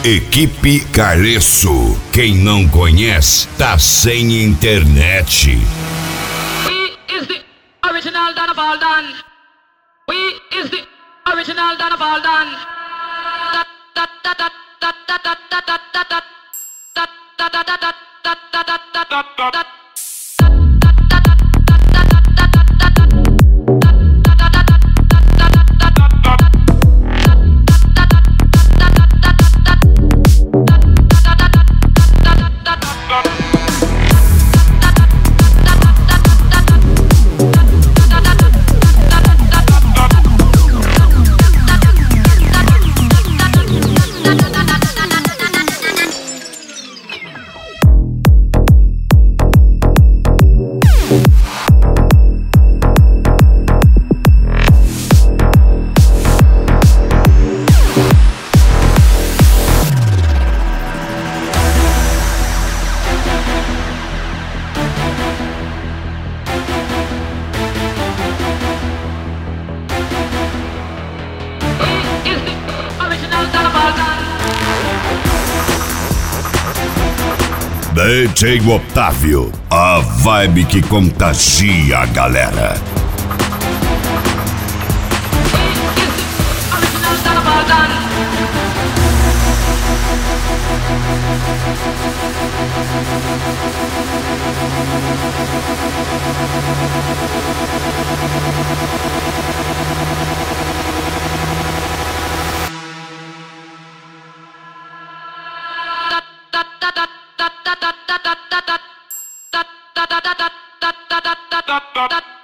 Equipe Calypso. Quem não conhece, tá sem internet. We is the original Don of all done. We is the original Don of all done. DJ Otávio, a vibe que contagia a galera. Da